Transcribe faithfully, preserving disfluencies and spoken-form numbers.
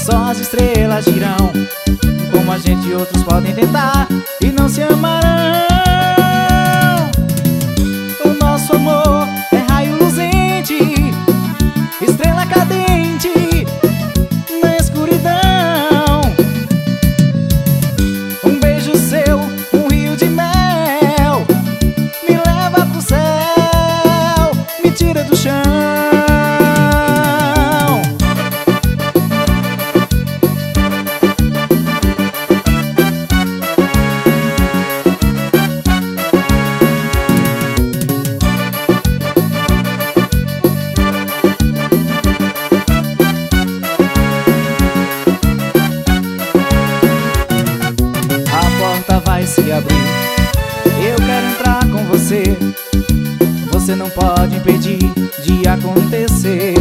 só as estrelas dirão como a gente e outros podem tentar e não se amarão. O nosso amor é raio luzente, estrela cadente na escuridão. Um beijo seu, um rio de mel, me leva pro céu, me tira do chão. Vai se abrir, eu quero entrar com você. Você não pode impedir de acontecer.